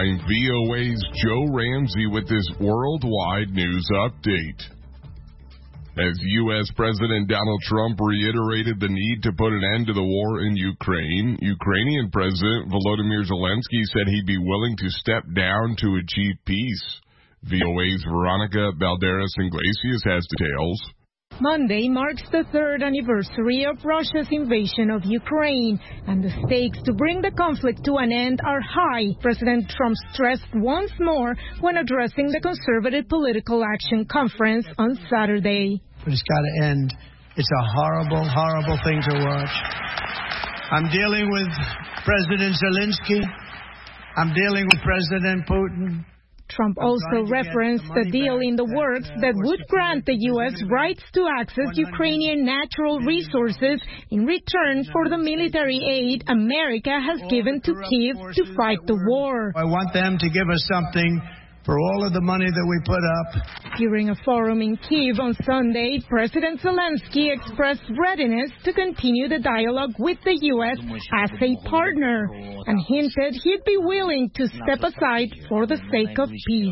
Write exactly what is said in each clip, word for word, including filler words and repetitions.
I'm V O A's Joe Ramsey with this worldwide news update. As U S President Donald Trump reiterated the need to put an end to the war in Ukraine, Ukrainian President Volodymyr Zelensky said he'd be willing to step down to achieve peace. V O A's Veronica Balderas Iglesias has details. Monday marks the third anniversary of Russia's invasion of Ukraine, and the stakes to bring the conflict to an end are high, President Trump stressed once more when addressing the Conservative Political Action Conference on Saturday. But it's got to end. It's a horrible, horrible thing to watch. I'm dealing with President Zelensky. I'm dealing with President Putin. Trump also referenced a deal in the works that would grant the U S rights to access Ukrainian natural resources in return for the military aid America has given to Kyiv to fight the war. I want them to give us something for all of the money that we put up. During a forum in Kyiv on Sunday, President Zelensky expressed readiness to continue the dialogue with the U S as a partner and hinted he'd be willing to step aside for the sake of peace.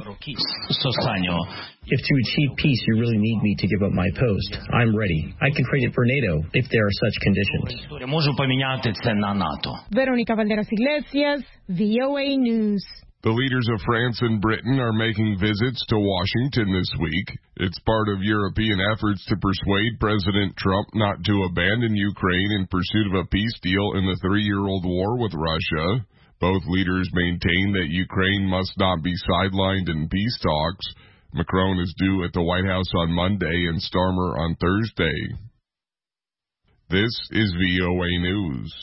If to achieve peace you really need me to give up my post, I'm ready. I can trade it for NATO if there are such conditions. Veronica Valderas Iglesias, V O A News. The leaders of France and Britain are making visits to Washington this week. It's part of European efforts to persuade President Trump not to abandon Ukraine in pursuit of a peace deal in the three-year-old war with Russia. Both leaders maintain that Ukraine must not be sidelined in peace talks. Macron is due at the White House on Monday and Starmer on Thursday. This is V O A News.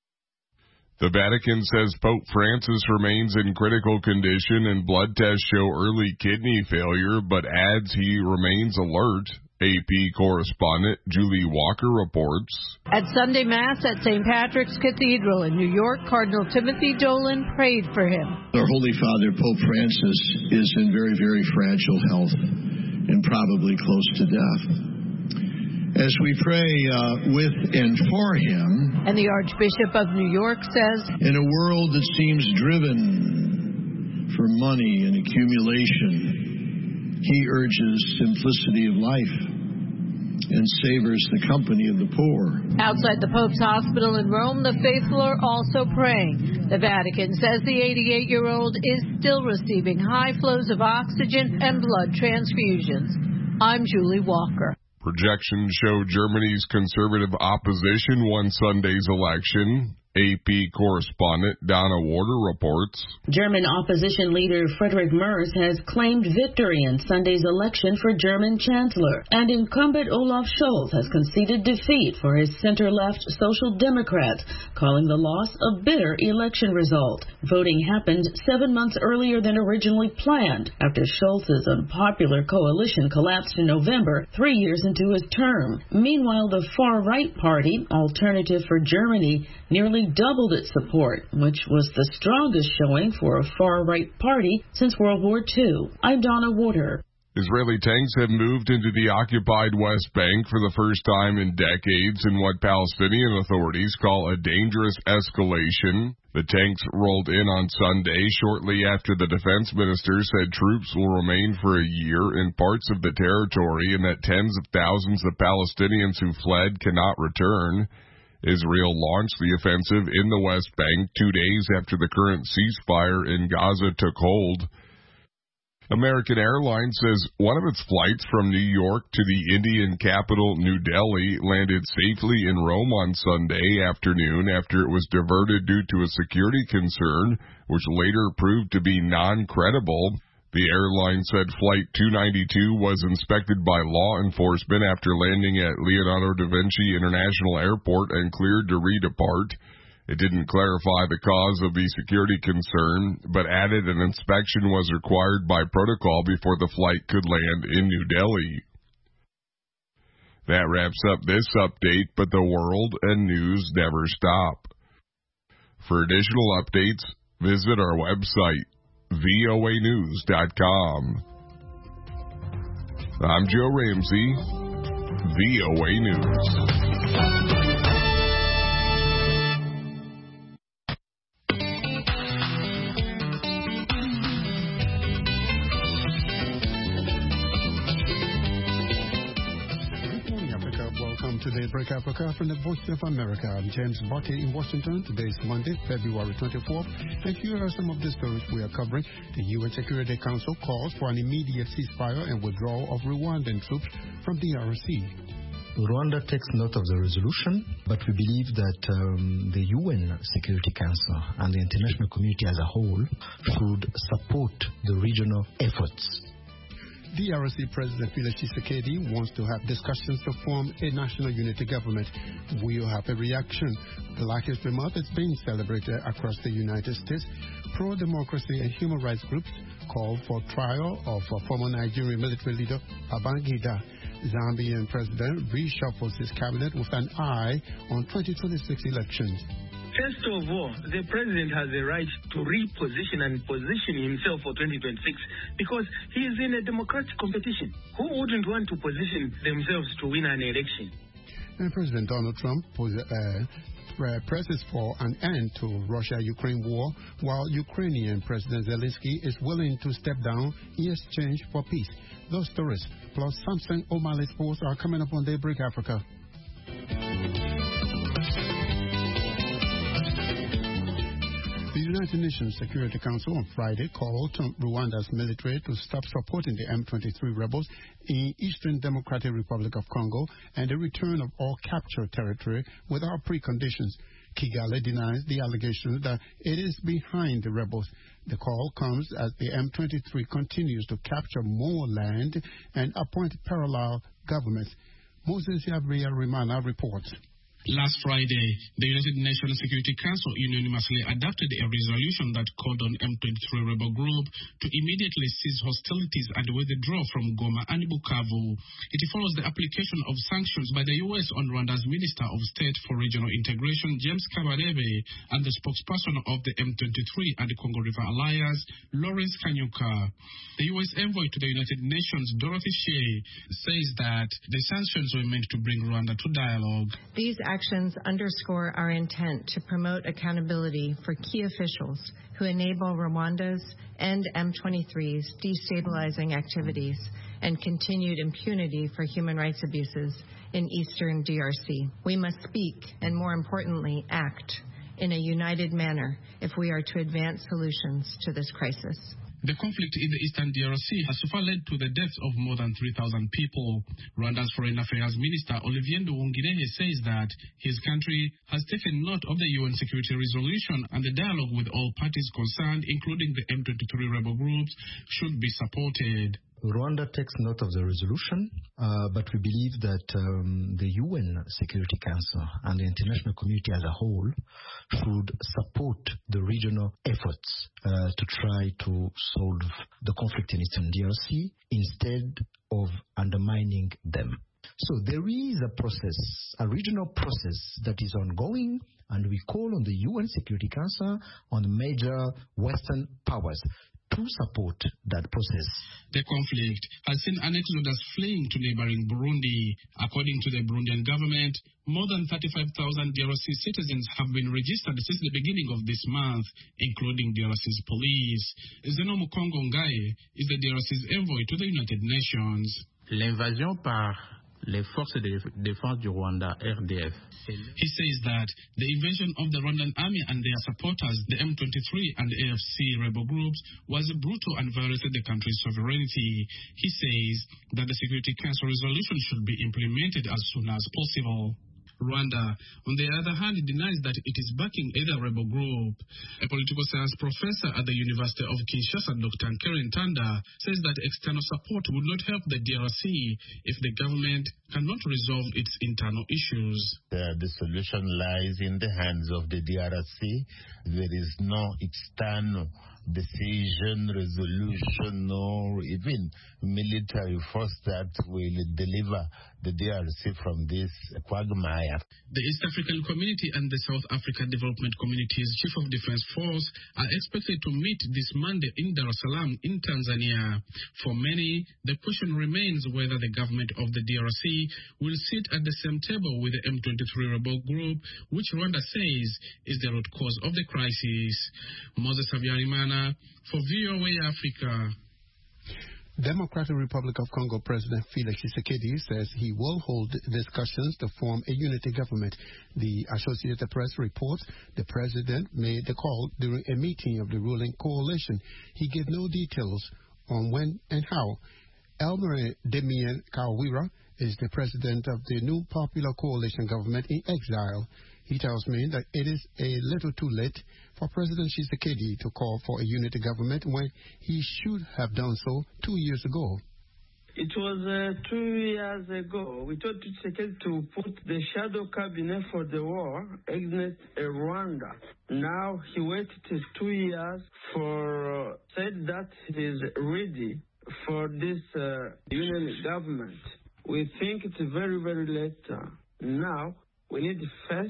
The Vatican says Pope Francis remains in critical condition and blood tests show early kidney failure, but adds he remains alert. A P correspondent Julie Walker reports. At Sunday Mass at Saint Patrick's Cathedral in New York, Cardinal Timothy Dolan prayed for him. Our Holy Father, Pope Francis, is in very, very fragile health and probably close to death. As we pray uh, with and for him. And the Archbishop of New York says, in a world that seems driven for money and accumulation, he urges simplicity of life and savors the company of the poor. Outside the Pope's hospital in Rome, the faithful are also praying. The Vatican says the eighty-eight-year-old is still receiving high flows of oxygen and blood transfusions. I'm Julie Walker. Projections show Germany's conservative opposition won Sunday's election. A P correspondent Donna Warder reports. German opposition leader Friedrich Merz has claimed victory in Sunday's election for German chancellor, and incumbent Olaf Scholz has conceded defeat for his center-left Social Democrats, calling the loss a bitter election result. Voting happened seven months earlier than originally planned, after Scholz's unpopular coalition collapsed in November, three years into his term. Meanwhile, the far-right party, Alternative for Germany, nearly doubled its support, which was the strongest showing for a far-right party since World War Two. I'm Donna Warder. Israeli tanks have moved into the occupied West Bank for the first time in decades in what Palestinian authorities call a dangerous escalation. The tanks rolled in on Sunday shortly after the defense minister said troops will remain for a year in parts of the territory and that tens of thousands of Palestinians who fled cannot return. Israel launched the offensive in the West Bank two days after the current ceasefire in Gaza took hold. American Airlines says one of its flights from New York to the Indian capital, New Delhi, landed safely in Rome on Sunday afternoon after it was diverted due to a security concern, which later proved to be non-credible. The airline said Flight two ninety-two was inspected by law enforcement after landing at Leonardo da Vinci International Airport and cleared to redepart. It didn't clarify the cause of the security concern, but added an inspection was required by protocol before the flight could land in New Delhi. That wraps up this update, but the world and news never stop. For additional updates, visit our website, V O A news dot com. I'm Joe Ramsey, V O A News. Break Africa from the Voice of America. I'm James Bucky in Washington. Today is Monday, February twenty-fourth. And here are some of the stories we are covering. The U N Security Council calls for an immediate ceasefire and withdrawal of Rwandan troops from D R C. Rwanda takes note of the resolution, but we believe that um, the U N Security Council and the international community as a whole should support the regional efforts. D R C President Felix Tshisekedi wants to have discussions to form a national unity government. We will have a reaction. Black History Month is being celebrated across the United States. Pro-democracy and human rights groups call for trial of former Nigerian military leader Babangida. Zambian president reshuffles his cabinet with an eye on twenty twenty-six elections. First of all, the president has the right to reposition and position himself for twenty twenty-six because he is in a democratic competition. Who wouldn't want to position themselves to win an election? And President Donald Trump pos- uh, presses for an end to Russia-Ukraine war, while Ukrainian President Zelensky is willing to step down in exchange for peace. Those stories, plus Samson O'Malley Sports, are coming up on Daybreak Africa. The United Nations Security Council on Friday called on Rwanda's military to stop supporting the M twenty-three rebels in Eastern Democratic Republic of Congo and the return of all captured territory without preconditions. Kigali denies the allegation that it is behind the rebels. The call comes as the M twenty-three continues to capture more land and appoint parallel governments. Moses Yabria Rimana reports. Last Friday, the United Nations Security Council unanimously adopted a resolution that called on M twenty-three rebel group to immediately cease hostilities and withdraw from Goma and Bukavu. It follows the application of sanctions by the U S on Rwanda's Minister of State for Regional Integration, James Kabarebe, and the spokesperson of the M twenty-three and the Congo River Alliance, Lawrence Kanyuka. The U S envoy to the United Nations, Dorothy Shea, says that the sanctions were meant to bring Rwanda to dialogue. These actions underscore our intent to promote accountability for key officials who enable Rwanda's and M twenty-three's destabilizing activities and continued impunity for human rights abuses in eastern D R C. We must speak and, more importantly, act in a united manner if we are to advance solutions to this crisis. The conflict in the eastern D R C has so far led to the deaths of more than three thousand people. Rwanda's Foreign Affairs Minister Olivier Nduhungirehe says that his country has taken note of the U N security resolution and the dialogue with all parties concerned, including the M twenty-three rebel groups, should be supported. Rwanda takes note of the resolution, uh, but we believe that um, the U N Security Council and the international community as a whole should support the regional efforts uh, to try to solve the conflict in eastern D R C instead of undermining them. So there is a process, a regional process that is ongoing, and we call on the U N Security Council, on the major Western powers, to support that process. The conflict has seen an exodus fleeing to neighboring Burundi. According to the Burundian government, more than thirty-five thousand D R C citizens have been registered since the beginning of this month, including D R C's police. Zeno Mukongo Ngaye is the D R C's envoy to the United Nations. L'invasion par les forces de défense du Rwanda, R D F. He says that the invasion of the Rwandan army and their supporters, the M twenty-three and A F C rebel groups, was brutal and violated the country's sovereignty. He says that the Security Council resolution should be implemented as soon as possible. Rwanda, on the other hand, denies that it is backing either rebel group. A political science professor at the University of Kinshasa, Doctor Nkere Ntanda, says that external support would not help the D R C if the government cannot resolve its internal issues. Uh, the solution lies in the hands of the D R C. There is no external decision, resolution, or even military force that will deliver the D R C from this quagmire. The East African Community and the South African Development Community's Chief of Defense Force are expected to meet this Monday in Dar es Salaam in Tanzania. For many, the question remains whether the government of the D R C will sit at the same table with the M twenty-three rebel group, which Rwanda says is the root cause of the crisis. Moses Habyarimana for V O A Africa. Democratic Republic of Congo President Felix Tshisekedi says he will hold discussions to form a unity government. The Associated Press reports the president made the call during a meeting of the ruling coalition. He gave no details on when and how. Elmer Damien Kawira is the president of the new Popular Coalition government in exile. He tells me that it is a little too late for President Tshisekedi to call for a unity government when he should have done so two years ago. It was uh, two years ago. We told Tshisekedi to put the shadow cabinet for the war against Rwanda. Now he waited two years for, uh, said that he is ready for this uh, union government. We think it's very, very late. Uh, now we need first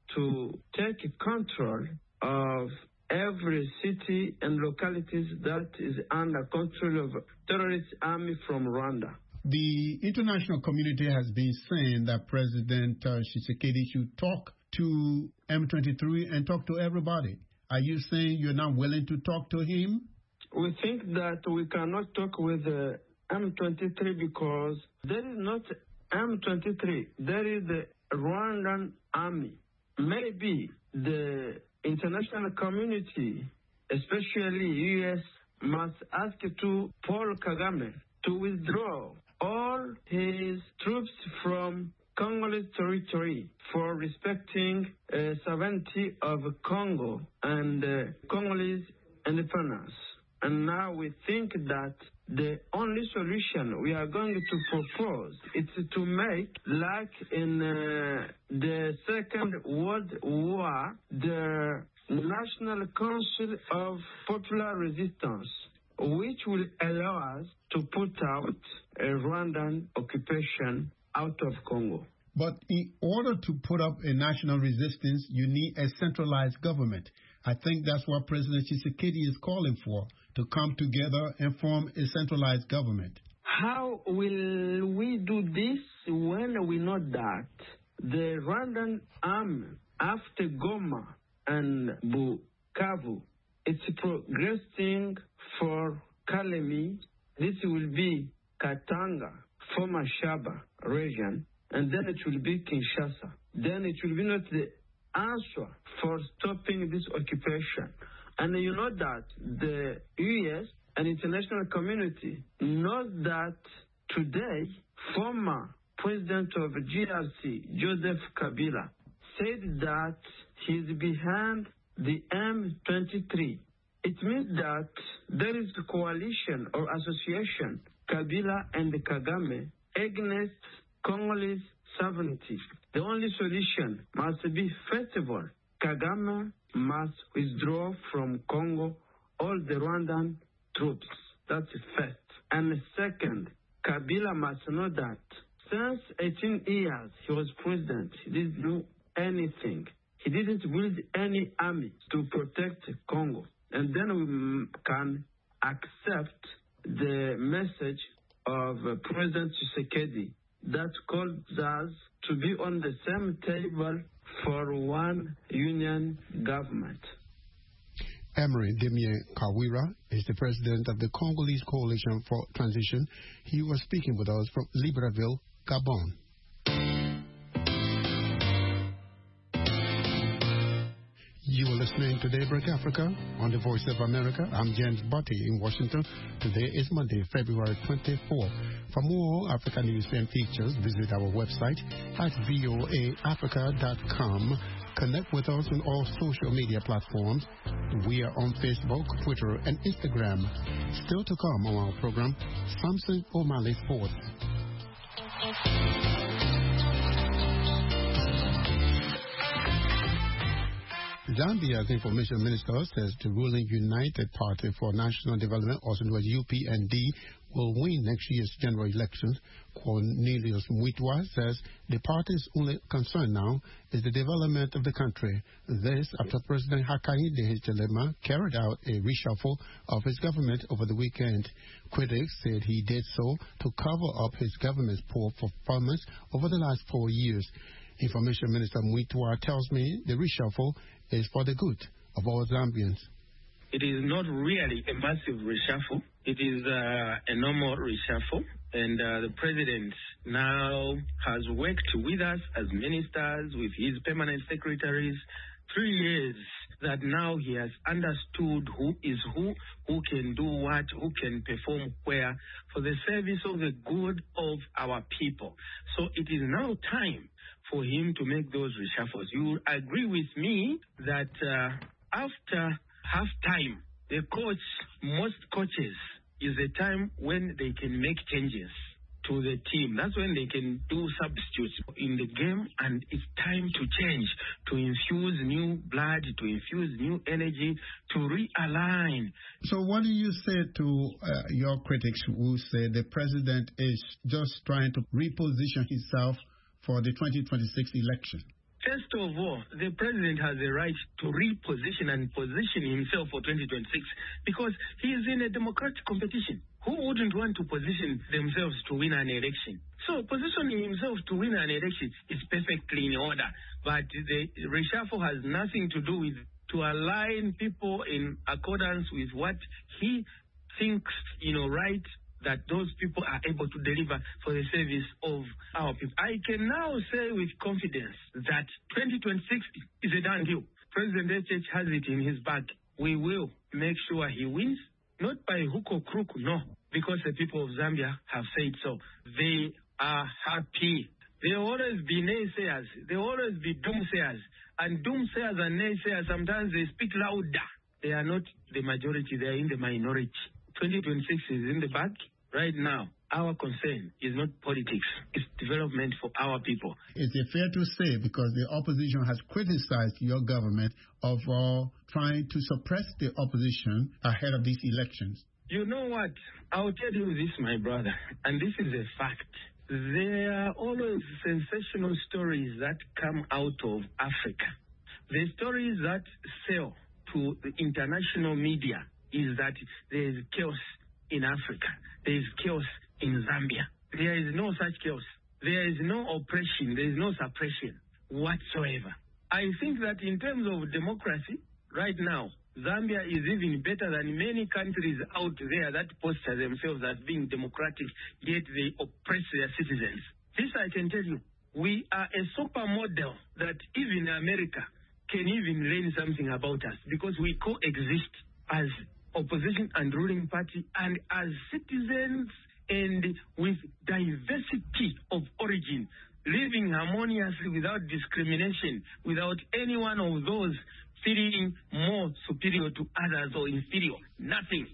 to take control of every city and localities that is under control of terrorist army from Rwanda. The international community has been saying that President uh, Tshisekedi should talk to M twenty-three and talk to everybody. Are you saying you're not willing to talk to him? We think that we cannot talk with uh, M twenty-three because there is not M twenty-three. There is the Rwandan army. Maybe the international community, especially U S, must ask to Paul Kagame to withdraw all his troops from Congolese territory for respecting uh, sovereignty of Congo and uh, Congolese independence. And now we think that the only solution we are going to propose is to make, like in uh, the Second World War, the National Council of Popular Resistance, which will allow us to put out a Rwandan occupation out of Congo. But in order to put up a national resistance, you need a centralized government. I think that's what President Tshisekedi is calling for, to come together and form a centralized government. How will we do this when we know that the Rwandan army after Goma and Bukavu, it's progressing for Kalemi, this will be Katanga, former Shaba region, and then it will be Kinshasa. Then it will be not the answer for stopping this occupation. And you know that the U S and international community knows that today former president of G R C, Joseph Kabila, said that he's behind the M twenty-three. It means that there is a coalition or association, Kabila and Kagame, against Congolese sovereignty. The only solution must be, first of all, Kagame must withdraw from Congo all the Rwandan troops. That's first. And second, Kabila must know that since eighteen years he was president, he didn't do anything. He didn't build any army to protect Congo. And then we can accept the message of President Tshisekedi that calls us to be on the same table for one union government. Emery Damien Kawira is the president of the Congolese Coalition for Transition. He was speaking with us from Libreville, Gabon. You are listening to Daybreak Africa on the Voice of America. I'm James Butty in Washington. Today is Monday, February twenty-fourth. For more African news and features, visit our website at voa africa dot com. Connect with us on all social media platforms. We are on Facebook, Twitter, and Instagram. Still to come on our program, Samson O'Malley Fourth. Zambia's information minister says the ruling United Party for National Development, also known as U P N D, will win next year's general elections. Cornelius Mwitwa says the party's only concern now is the development of the country. This after President Hakainde Hichilema carried out a reshuffle of his government over the weekend. Critics said he did so to cover up his government's poor performance over the last four years. Information Minister Mwitwa tells me the reshuffle is for the good of all Zambians. It is not really a massive reshuffle. It is uh, a normal reshuffle. And uh, the president now has worked with us as ministers, with his permanent secretaries, three years that now he has understood who is who, who can do what, who can perform where, for the service of the good of our people. So it is now time for him to make those reshuffles. You agree with me that uh, after half time, the coach, most coaches, is a time when they can make changes to the team. That's when they can do substitutes in the game, and it's time to change, to infuse new blood, to infuse new energy, to realign. So what do you say to uh, your critics who say the president is just trying to reposition himself for the twenty twenty-six election? First of all, the president has a right to reposition and position himself for twenty twenty-six because he is in a democratic competition. Who wouldn't want to position themselves to win an election? So positioning himself to win an election is perfectly in order. But the reshuffle has nothing to do with to align people in accordance with what he thinks, you know, right, that those people are able to deliver for the service of our people. I can now say with confidence that twenty twenty-six is a done deal. President H H has it in his bag. We will make sure he wins, not by hook or crook, no, because the people of Zambia have said so. They are happy. There will always be naysayers. There will always be doomsayers. And doomsayers and naysayers, sometimes they speak louder. They are not the majority. They are in the minority. twenty twenty-six is in the bag. Right now, our concern is not politics. It's development for our people. Is it fair to say, because the opposition has criticized your government of uh, trying to suppress the opposition ahead of these elections? You know what? I'll tell you this, my brother, and this is a fact. There are always sensational stories that come out of Africa. The stories that sell to the international media is that there is chaos in Africa. There is chaos in Zambia. There is no such chaos. There is no oppression. There is no suppression whatsoever. I think that in terms of democracy, right now, Zambia is even better than many countries out there that posture themselves as being democratic, yet they oppress their citizens. This I can tell you. We are a supermodel that even America can even learn something about us because we coexist as opposition and ruling party and as citizens and with diversity of origin, living harmoniously without discrimination, without any one of those feeling more superior to others or inferior. Nothing.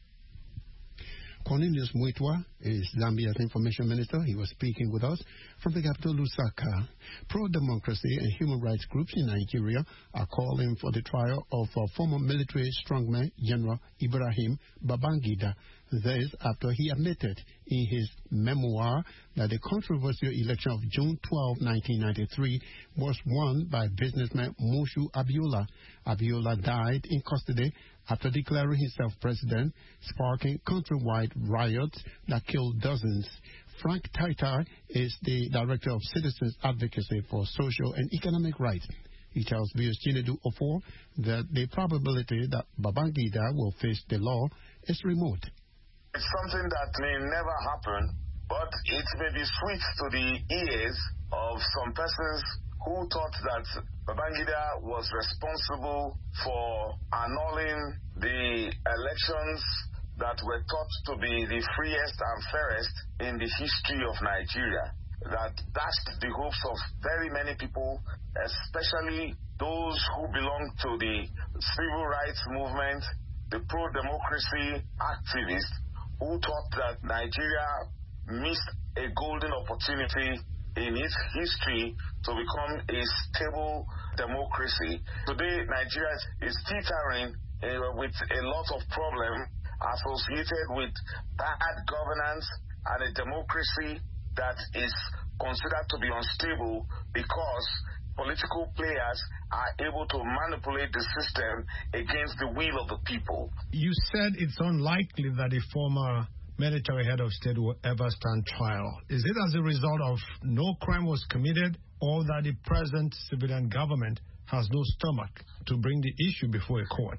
Cornelius Muitwa is Zambia's information minister. He was speaking with us from the capital, Lusaka. Pro-democracy and human rights groups in Nigeria are calling for the trial of uh, former military strongman General Ibrahim Babangida. This after he admitted in his memoir that the controversial election of June twelfth, nineteen ninety-three was won by businessman Mushu Abiola. Abiola died in custody after declaring himself president, sparking countrywide riots that killed dozens. Frank Taitai is the director of Citizens Advocacy for Social and Economic Rights. He tells V S Chinedu Ofor that the probability that Babangida will face the law is remote. It's something that may never happen, but it may be sweet to the ears of some persons who thought that Babangida was responsible for annulling the elections that were thought to be the freest and fairest in the history of Nigeria, that dashed the hopes of very many people, especially those who belong to the civil rights movement, the pro-democracy activists, who thought that Nigeria missed a golden opportunity in its history to become a stable democracy. Today, Nigeria is teetering uh, with a lot of problems associated with bad governance and a democracy that is considered to be unstable because political players are able to manipulate the system against the will of the people. You said it's unlikely that a former military head of state will ever stand trial. Is it as a result of no crime was committed or that the present civilian government has no stomach to bring the issue before a court?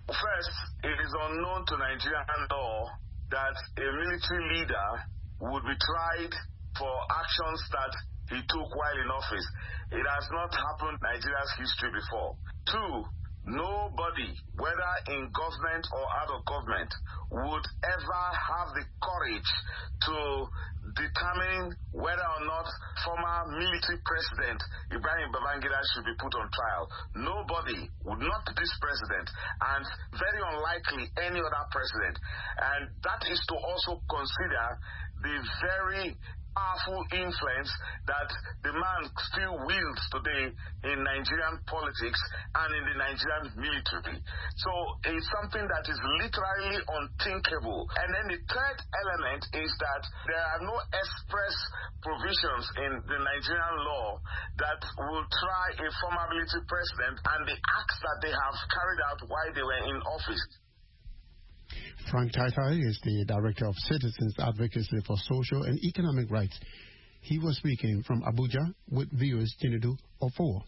First, it is unknown to Nigerian law that a military leader would be tried for actions that he took while in office. It has not happened in Nigeria's history before. Two, nobody, whether in government or out of government, would ever have the courage to determine whether or not former military president Ibrahim Babangida should be put on trial. Nobody, would not this president, and very unlikely any other president. And that is to also consider the very powerful influence that the man still wields today in Nigerian politics and in the Nigerian military. So it's something that is literally unthinkable. And then the third element is that there are no express provisions in the Nigerian law that will try a former military president and the acts that they have carried out while they were in office. Frank Taitai is the Director of Citizens Advocacy for Social and Economic Rights. He was speaking from Abuja with viewers Chinedu Ofowo.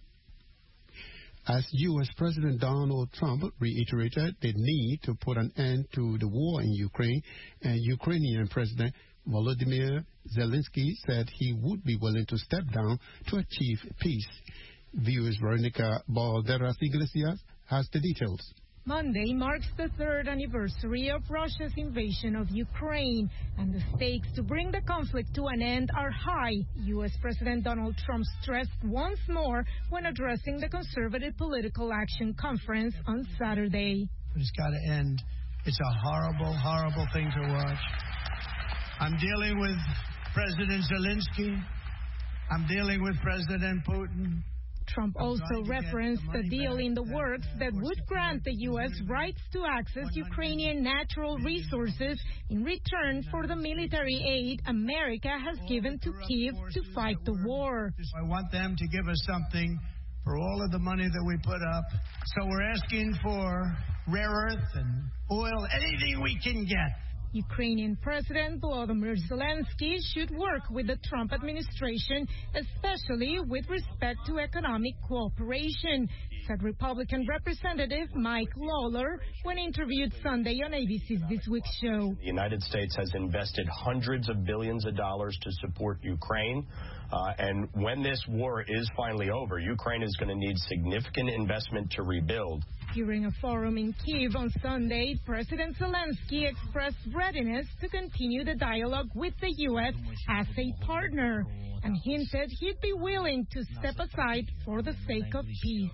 As U S President Donald Trump reiterated the need to put an end to the war in Ukraine, and Ukrainian President Volodymyr Zelensky said he would be willing to step down to achieve peace. Viewers Veronica Balderas Iglesias has the details. Monday marks the third anniversary of Russia's invasion of Ukraine, and the stakes to bring the conflict to an end are high. U S President Donald Trump stressed once more when addressing the Conservative Political Action Conference on Saturday. It's got to end. It's a horrible, horrible thing to watch. I'm dealing with President Zelensky. I'm dealing with President Putin. Trump also referenced a deal in the works that would grant the U S rights to access Ukrainian natural resources in return for the military aid America has given to Kyiv to fight the war. I want them to give us something for all of the money that we put up. So we're asking for rare earth and oil, anything we can get. Ukrainian President Volodymyr Zelensky should work with the Trump administration, especially with respect to economic cooperation, said Republican Representative Mike Lawler when interviewed Sunday on A B C's This Week show. The United States has invested hundreds of billions of dollars to support Ukraine. Uh, and when this war is finally over, Ukraine is going to need significant investment to rebuild. During a forum in Kyiv on Sunday, President Zelensky expressed readiness to continue the dialogue with the U S as a partner and hinted he'd be willing to step aside for the sake of peace.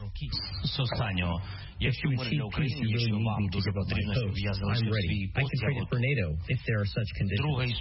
If to achieve peace, you really need me to give up my post. I'm ready. I can trade it for NATO if there are such conditions.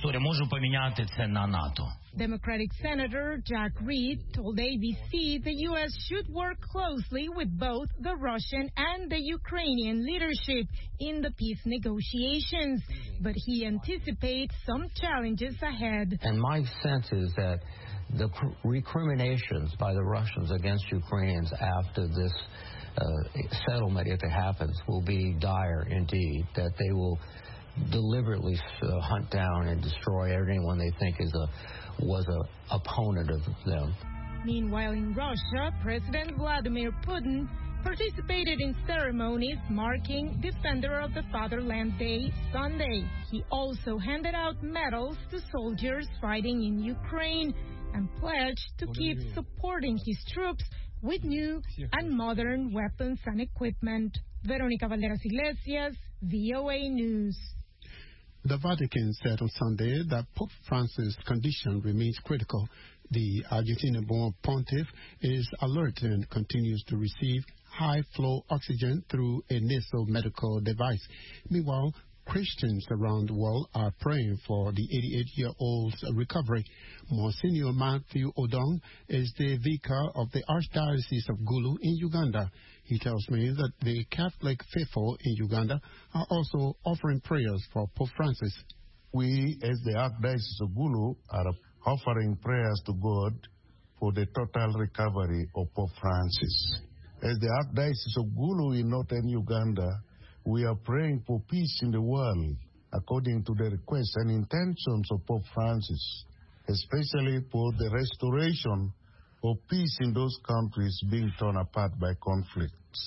Democratic Senator Jack Reed told A B C the U S should work closely with both the Russian and the Ukrainian leadership in the peace negotiations, but he anticipates some challenges ahead. And my sense is that the recriminations by the Russians against Ukrainians after this uh, settlement, if it happens, will be dire indeed, that they will deliberately uh, hunt down and destroy anyone they think is a was a opponent of them. Meanwhile, in Russia, President Vladimir Putin participated in ceremonies marking Defender of the Fatherland Day Sunday. He also handed out medals to soldiers fighting in Ukraine and pledged to keep supporting his troops with new and modern weapons and equipment. Veronica Valderas Iglesias, V O A News. The Vatican said on Sunday that Pope Francis' condition remains critical. The Argentinian-born pontiff is alert and continues to receive high-flow oxygen through a nasal medical device. Meanwhile, Christians around the world are praying for the eighty-eight-year-old's recovery. Monsignor Matthew Odong is the vicar of the Archdiocese of Gulu in Uganda. He tells me that the Catholic faithful in Uganda are also offering prayers for Pope Francis. We, as the Archdiocese of Gulu, are offering prayers to God for the total recovery of Pope Francis. As the Archdiocese of Gulu in northern Uganda, we are praying for peace in the world according to the requests and intentions of Pope Francis, especially for the restoration of peace in those countries being torn apart by conflicts.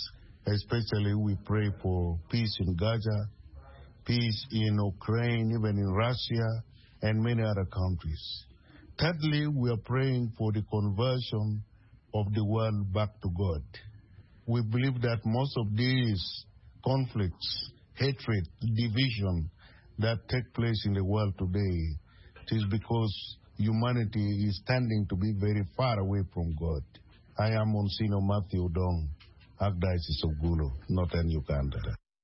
Especially we pray for peace in Gaza, peace in Ukraine, even in Russia, and many other countries. Thirdly, we are praying for the conversion of the world back to God. We believe that most of these conflicts, hatred, division that take place in the world today, it is because humanity is tending to be very far away from God. I am Monsignor Matthew Dong, Archdiocese of Gulu, Northern Uganda.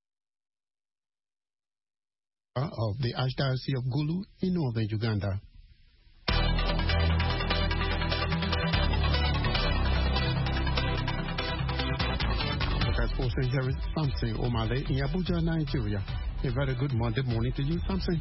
Of the Archdiocese of Gulu in Northern Uganda. Sports here is Samson Omale in Abuja, Nigeria. A very good Monday morning to you, Samson.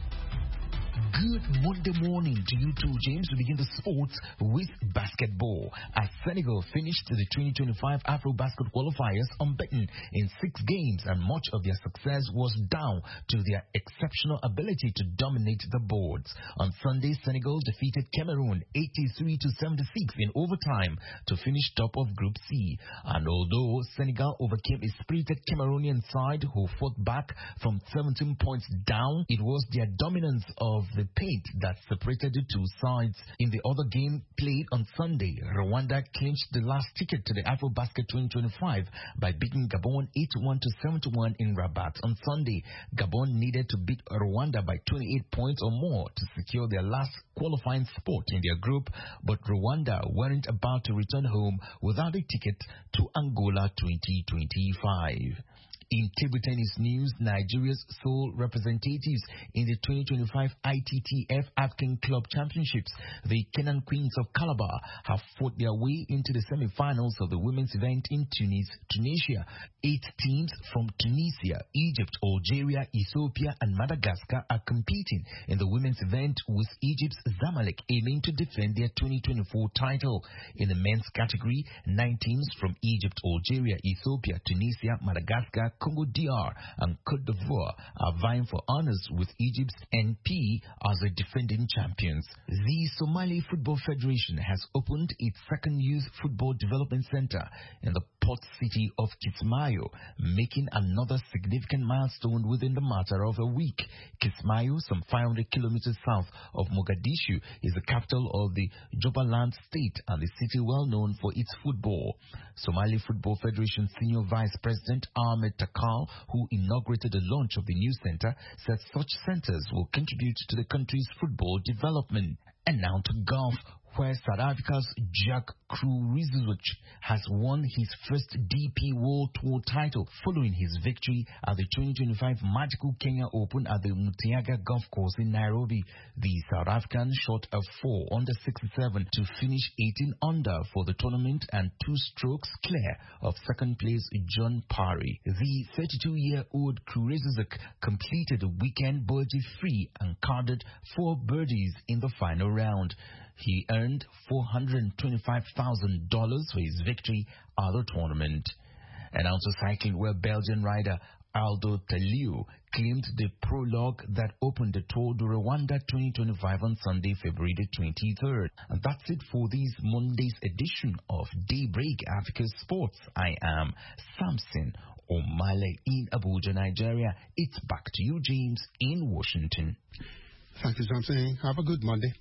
Good Monday morning to you too, James. We begin the sports with basketball. As Senegal finished the twenty twenty-five Afro-Basket qualifiers unbeaten in six games, and much of their success was down to their exceptional ability to dominate the boards. On Sunday, Senegal defeated Cameroon eighty-three to seventy-six in overtime to finish top of Group C. And although Senegal overcame a spirited Cameroonian side who fought back from seventeen points down, it was their dominance of the paint that separated the two sides. In the other game played on Sunday, Rwanda clinched the last ticket to the Afro-Basket twenty twenty-five by beating Gabon eighty-one to seventy-one in Rabat. On Sunday, Gabon needed to beat Rwanda by twenty-eight points or more to secure their last qualifying spot in their group, but Rwanda weren't about to return home without a ticket to Angola twenty twenty-five. In table tennis news, Nigeria's sole representatives in the twenty twenty-five I T T F African Club Championships, the Kenan Queens of Calabar, have fought their way into the semi-finals of the women's event in Tunis, Tunisia. Eight teams from Tunisia, Egypt, Algeria, Ethiopia, and Madagascar are competing in the women's event, with Egypt's Zamalek aiming to defend their twenty twenty-four title. In the men's category, nine teams from Egypt, Algeria, Ethiopia, Tunisia, Madagascar, Congo D R, and Côte d'Ivoire are vying for honors, with Egypt's N P as the defending champions. The Somali Football Federation has opened its second youth football development center in the port city of Kismayo, making another significant milestone within the matter of a week. Kismayo, some five hundred kilometers south of Mogadishu, is the capital of the Jubaland state and the city well known for its football. Somali Football Federation Senior Vice President Ahmed Takal, who inaugurated the launch of the new center, said such centers will contribute to the country's football development. And now to golf, where South Africa's Jack Kruijswijk has won his first D P World Tour title following his victory at the twenty twenty-five Magical Kenya Open at the Mutiaga Golf Course in Nairobi. The South African shot a four under sixty-seven to finish eighteen under for the tournament and two strokes clear of second place John Parry. The thirty-two-year-old Kruijswijk completed the weekend birdie-free and carded four birdies in the final round. He earned four hundred twenty-five thousand dollars for his victory at the tournament. And also cycling, where Belgian rider Aldo Talio claimed the prologue that opened the Tour de Rwanda twenty twenty-five on Sunday, February the twenty-third. And that's it for this Monday's edition of Daybreak Africa Sports. I am Samson Omale in Abuja, Nigeria. It's back to you, James, in Washington. Thank you, Samson. Have a good Monday.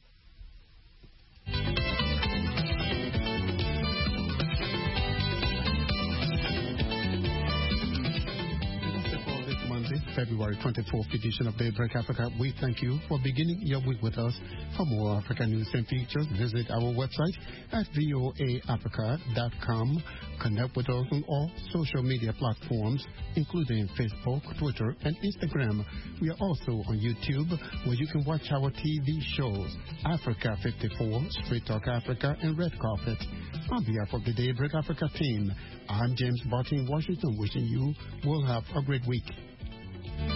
February twenty-fourth edition of Daybreak Africa. We thank you for beginning your week with us. For more African news and features, visit our website at voa africa dot com. Connect with us on all social media platforms, including Facebook, Twitter, and Instagram. We are also on YouTube, where you can watch our T V shows, Africa fifty-four, Straight Talk Africa, and Red Carpet. On behalf of the Daybreak Africa team, I'm James Barton in Washington, wishing you will have a great week.